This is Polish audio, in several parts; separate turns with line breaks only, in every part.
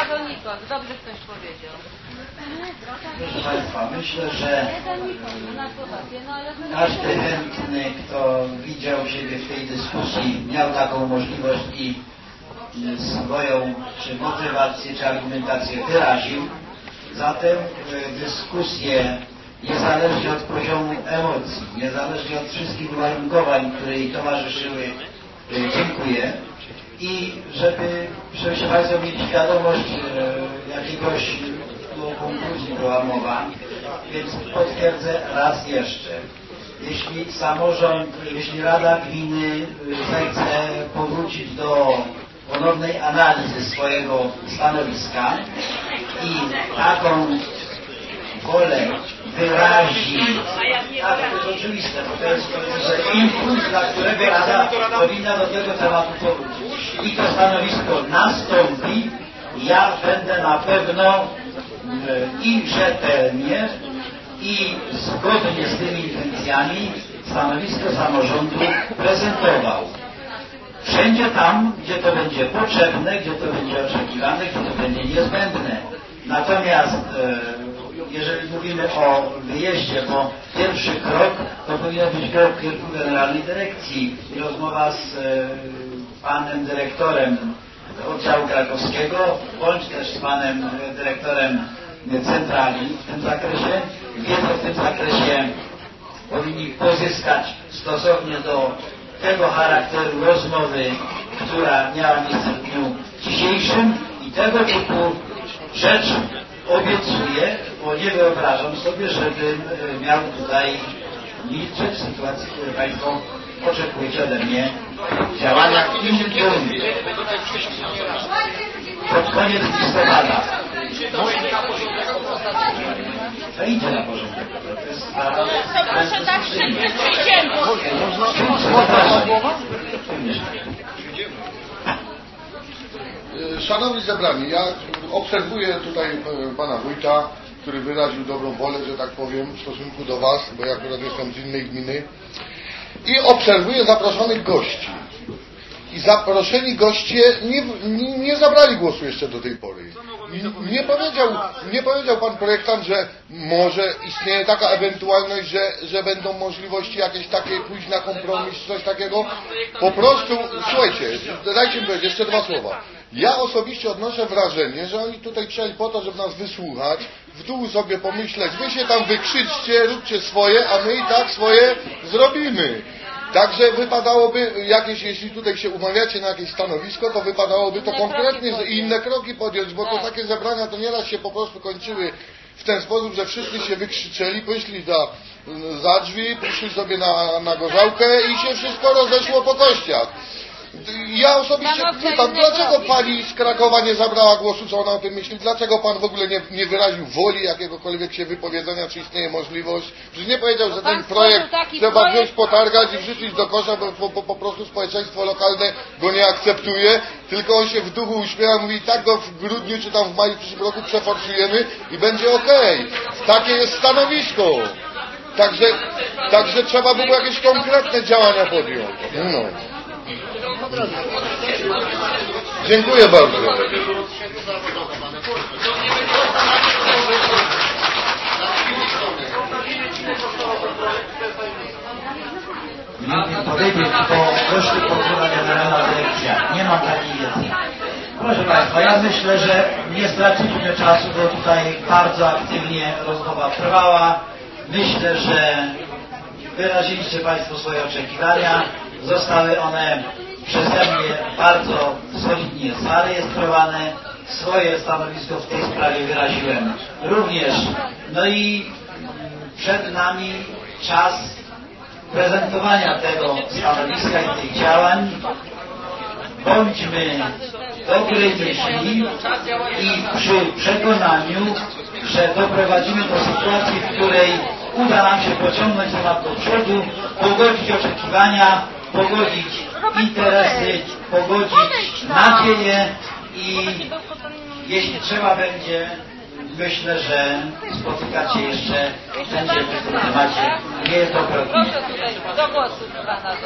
Pawełnikos, dobrze ktoś powiedział.
Proszę Państwa, myślę, że każdy chętny, kto widział siebie w tej dyskusji, miał taką możliwość i swoją czy motywację, czy argumentację wyraził. Zatem dyskusję niezależnie od poziomu emocji, niezależnie od wszystkich uwarunkowań, które jej towarzyszyły, dziękuję. I żebyście Państwo mieli świadomość jakiegoś konkluzji była mowa, więc potwierdzę raz jeszcze. Jeśli samorząd, jeśli Rada Gminy zechce powrócić do ponownej analizy swojego stanowiska i taką wolę wyrazi, tak, to jest oczywiste, bo to jest impuls, dla którego Rada powinna do tego tematu powrócić. I to stanowisko nastąpi, ja będę na pewno i rzetelnie, i zgodnie z tymi intencjami stanowisko samorządu prezentował. Wszędzie tam, gdzie to będzie potrzebne, gdzie to będzie oczekiwane, gdzie to będzie niezbędne. Natomiast jeżeli mówimy o wyjeździe, bo pierwszy krok to powinien być krok w kierunku Generalnej Dyrekcji i rozmowa z panem dyrektorem oddziału krakowskiego, bądź też z panem dyrektorem centrali w tym zakresie. Wiedzę w tym zakresie powinni pozyskać stosownie do tego charakteru rozmowy, która miała miejsce w dniu dzisiejszym, i tego typu rzecz obiecuję, bo nie wyobrażam sobie, żebym miał tutaj milczeć w sytuacji, w której Państwo oczekujecie ode mnie działania w innym kierunku. Pod koniec listopada. To idzie na porządek.
Proszę tak szybko przyjdziemy.
Szanowni zebrani, ja obserwuję tutaj pana wójta, który wyraził dobrą wolę, że tak powiem, w stosunku do was, bo ja akurat jestem z innej gminy, i obserwuję zaproszonych gości. I zaproszeni goście nie zabrali głosu jeszcze do tej pory. Nie powiedział pan projektant, że może istnieje taka ewentualność, że będą możliwości jakieś takie, pójść na kompromis, coś takiego. Po prostu, słuchajcie, dajcie mi powiedzieć jeszcze dwa słowa. Ja osobiście odnoszę wrażenie, że oni tutaj przyjechali po to, żeby nas wysłuchać, w dół sobie pomyśleć, wy się tam wykrzyczcie, róbcie swoje, a my i tak swoje zrobimy. Także wypadałoby jakieś, jeśli tutaj się umawiacie na jakieś stanowisko, to wypadałoby to konkretnie i inne kroki podjąć, bo to takie zebrania to nieraz się po prostu kończyły w ten sposób, że wszyscy się wykrzyczeli, poszli za drzwi, poszli sobie na gorzałkę i się wszystko rozeszło po kościach. Ja osobiście pytam, dlaczego pani z Krakowa nie zabrała głosu, co ona o tym myśli? Dlaczego pan w ogóle nie wyraził woli jakiegokolwiek się wypowiedzenia, czy istnieje możliwość? Przecież nie powiedział, że ten projekt trzeba wziąć, potargać i wrzucić do kosza, bo po prostu społeczeństwo lokalne go nie akceptuje, tylko on się w duchu uśmiecha, mówi, tak go w grudniu czy tam w maju przyszłym roku przeforsujemy i będzie okej. Takie jest stanowisko. Także trzeba było jakieś konkretne działania podjąć. No. Dziękuję bardzo.
Nie umiem powiedzieć, bo doszli podróżna Generalna Dyrekcja. Nie mam takiej wiedzy. Proszę Państwa, ja myślę, że nie straciliśmy czasu, bo tutaj bardzo aktywnie rozmowa trwała. Myślę, że wyraziliście Państwo swoje oczekiwania. Zostały one przeze mnie bardzo solidnie zarejestrowane. Swoje stanowisko w tej sprawie wyraziłem również. No i przed nami czas prezentowania tego stanowiska i tych działań. Bądźmy dobrej myśli i przy przekonaniu, że doprowadzimy do sytuacji, w której uda nam się pociągnąć temat do przodu, pogodzić oczekiwania, pogodzić interesy, pogodzić nadzieję i jeśli trzeba będzie, myślę, że spotykać się jeszcze będziemy w tym temacie niejednokrotnie.
Proszę tutaj do głosu pana.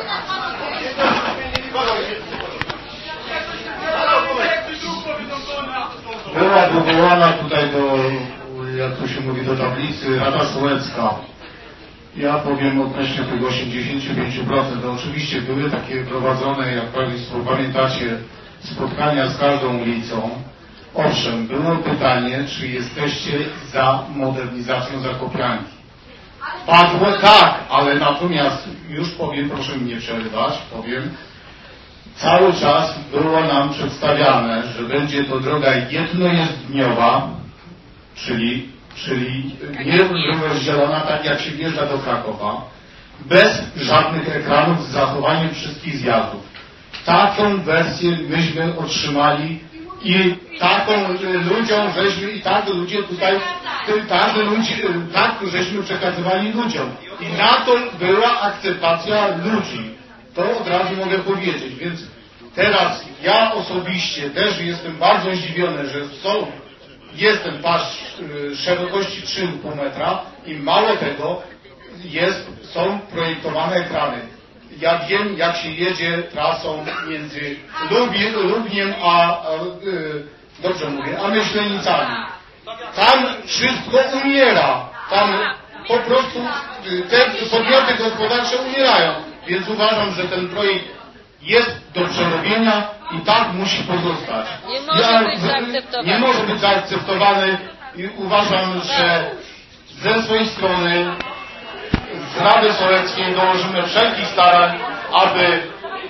była powołana tutaj jak to się mówi, do tablicy Rada Sołecka. Ja powiem odnośnie tego 85%. To oczywiście były takie prowadzone, jak Państwo pamiętacie, spotkania z każdą ulicą. Owszem, było pytanie, czy jesteście za modernizacją Zakopianki. Padło tak, ale natomiast, już powiem, proszę mi nie przerywać, powiem, cały czas było nam przedstawiane, że będzie to droga jednojezdniowa, czyli nie rozdzielona tak jak się wjeżdża do Krakowa, bez żadnych ekranów, z zachowaniem wszystkich zjazdów. Taką wersję myśmy otrzymali i taką ludziom żeśmy, i tak ludzie tutaj, tak żeśmy przekazywali ludziom. I na to była akceptacja ludzi. To od razu mogę powiedzieć. Więc teraz ja osobiście też jestem bardzo zdziwiony, że jest ten pas szerokości 3,5 metra i mało tego, są projektowane ekrany. Ja wiem, jak się jedzie trasą między Lubniem dobrze mówię, a Myślenicami. Tam wszystko umiera. Tam po prostu te podmioty gospodarcze umierają. Więc uważam, że ten projekt jest do przerobienia i tak musi pozostać. Nie może być zaakceptowany i uważam, że ze swojej strony z Rady Sołeckiej dołożymy wszelkich starań, aby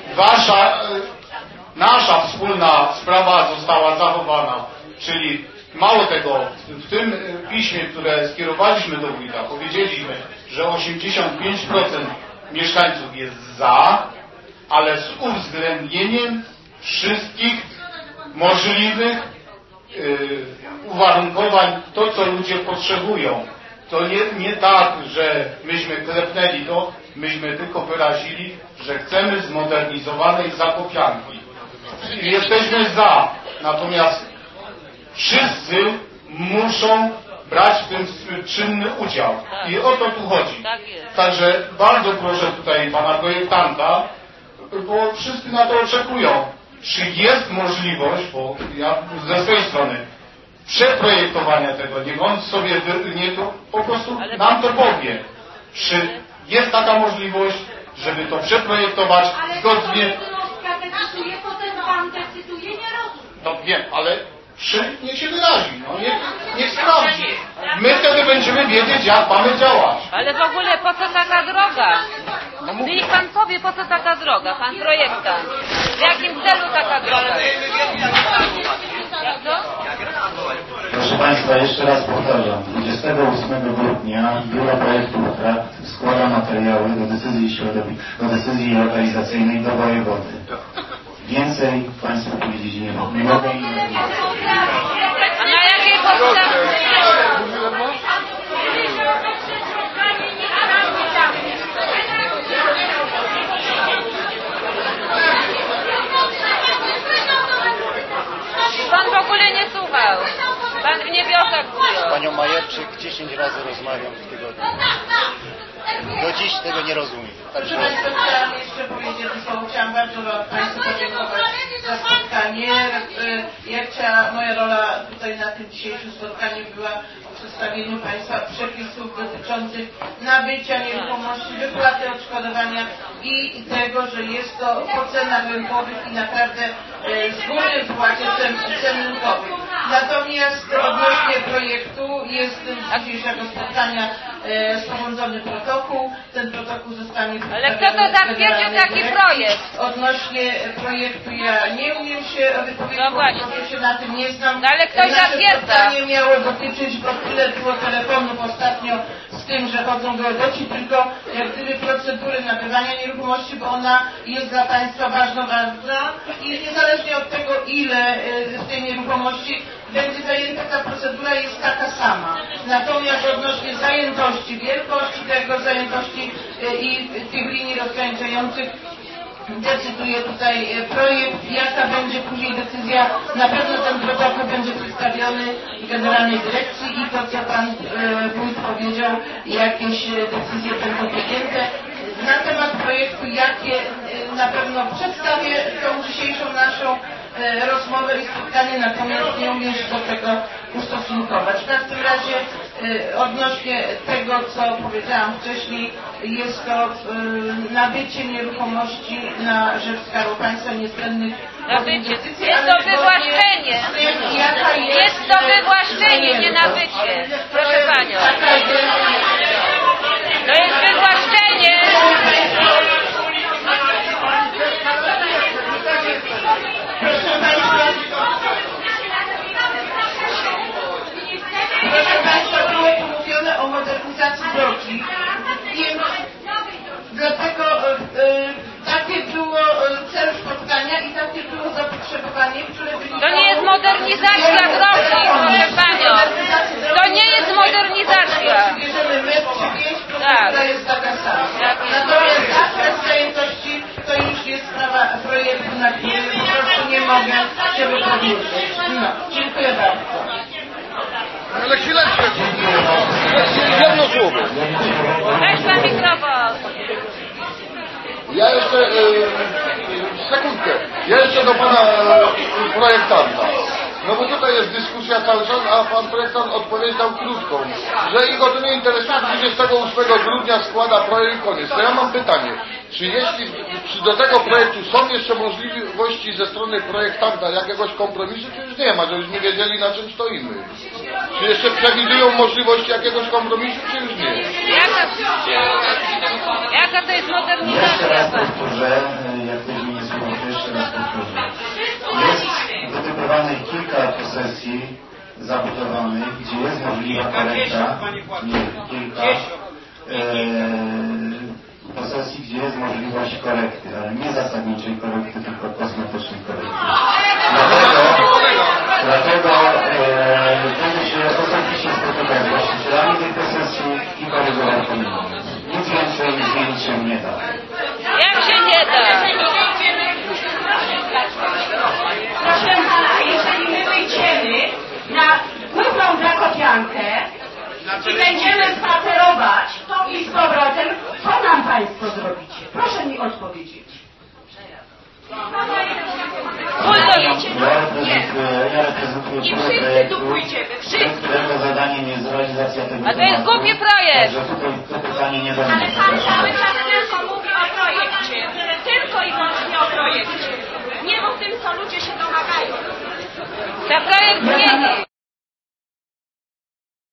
nasza wspólna sprawa została zachowana. Czyli mało tego, w tym piśmie, które skierowaliśmy do wójta, powiedzieliśmy, że 85% mieszkańców jest za, ale z uwzględnieniem wszystkich możliwych uwarunkowań, to co ludzie potrzebują. To nie tak, że myśmy klepnęli to, myśmy tylko wyrazili, że chcemy zmodernizowanej Zakopianki. Jesteśmy za, natomiast wszyscy muszą brać w tym czynny udział. I o to tu chodzi. Także bardzo proszę tutaj pana projektanta, bo wszyscy na to oczekują. Czy jest możliwość, bo ja ze swojej strony, przeprojektowania tego, niech on sobie po prostu nam to powie. Czy jest taka możliwość, żeby to przeprojektować zgodnie...
Potem pan decyduje, nie rozumiem.
No wiem, ale niech się wyrazi, no niech sprawdzi. My wtedy będziemy wiedzieć, jak mamy działać.
Ale w ogóle po co taka droga? Niech pan powie, po co taka droga, pan projektant. W jakim celu taka droga? Jak to?
Proszę Państwa, jeszcze raz powtarzam. 28 grudnia Biuro Projektów Trakt składa materiały do decyzji lokalizacyjnej do wojewody. Więcej Państwu powiedzieć nie mogę.
A na jakiej podstawie? Pan w ogóle nie słuchał. Pan w niebiosach
z panią Majerczyk 10 razy rozmawiam w tygodniu. Do dziś tego nie rozumiem.
Proszę Państwa, chciałam jeszcze powiedzieć, chciałam bardzo Państwu podziękować za spotkanie. Moja rola tutaj na tym dzisiejszym spotkaniu była o przedstawieniu Państwa przepisów dotyczących nabycia nieruchomości, wypłaty odszkodowania i tego, że jest to po cenach rynkowych i naprawdę z góry wypłacie cen rynkowych. Natomiast odnośnie projektu jest z dzisiejszego spotkania sporządzony protokół. Ten protokół zostanie
ale kto to zatwierdził taki projekt?
Odnośnie projektu ja nie umiem się wypowiedzieć, bo się na tym nie znam.
No ale ktoś zatwierdza.
Spotkanie miało dotyczyć, bo tyle było telefonów ostatnio z tym, że chodzą geodeci, tylko jak gdyby procedury nabywania nieruchomości, bo ona jest dla Państwa ważna i niezależnie od tego, ile z tej nieruchomości będzie zajęta, ta procedura jest taka sama. Natomiast odnośnie zajętości, wielkości tego zajętości i tych linii rozgraniczających decyduje tutaj projekt, jaka będzie później decyzja. Na pewno ten protokół będzie przedstawiony Generalnej Dyrekcji i to, co Pan Wójt powiedział, jakieś decyzje będą podjęte. Na temat projektu, jakie na pewno przedstawię tą dzisiejszą naszą rozmowę i spotkanie, natomiast nie umiem się do tego ustosunkować. W każdym razie odnośnie tego, co powiedziałam wcześniej, jest to nabycie nieruchomości na rzecz Skarbu Państwa niezbędnych.
Jest to wywłaszczenie. Jest to wywłaszczenie, nie nabycie. Proszę Panią. To jest wywłaszczenie.
Proszę Państwa, było tu mówione o modernizacji drogi, więc dlatego takie było cel spotkania i takie było zapotrzebowanie, które wynikało...
To nie jest modernizacja drogi, proszę Panią. To nie jest modernizacja.
Bierzemy metr czy 5,
Tak.
to jest taka sama. Natomiast zakres zajętości to już jest sprawa projektu, na którym po prostu nie mogę się wypowiedzieć. No, dziękuję bardzo.
Ale chwileczkę. Jedno słowo.
Weź Pan mikrofon.
Ja jeszcze, sekundkę, ja jeszcze do pana projektanta. No bo tutaj jest dyskusja cały czas, a pan projektant odpowiedź dał krótką, że i go to nie interesuje, 28 grudnia składa projekt, koniec. To ja mam pytanie, czy do tego projektu są jeszcze możliwości ze strony projektanta jakiegoś kompromisu, czy już nie ma, żebyśmy wiedzieli, na czym stoimy? Czy jeszcze przewidują możliwości jakiegoś kompromisu, czy już nie?
Jaka to jest modernizacja?
Jeszcze raz powtórzę, jak ktoś mnie nie słuchał, to jeszcze raz powtórzę. Jest wytypowanych kilka posesji zabudowanych, gdzie jest możliwa korekta, nie, kilka posesji, gdzie jest możliwość korekty, ale nie zasadniczej korekty, tylko kosmetycznej korekty. Dlatego będę się osobiście spotykał z właścicielami tej posesji i korygował pomiędzy. Nic więcej zmienić się nie da.
Jak się nie da?
Proszę Pana, jeżeli my wyjdziemy na główną zakopiankę i będziemy spacerować to i z powrotem, co nam Państwo zrobicie? Proszę mi odpowiedzieć.
Ja reprezentuję
I wszyscy tu pójdziemy, wszyscy.
którego zadaniem jest realizacja tego
A to jest głupi projekt.
Że tutaj to pytanie nie będzie.
Ale Pan cały czas tylko mówi o projekcie. Tylko i wyłącznie o projekcie. Nie o tym, co ludzie się domagają.
Ten projekt zmieni.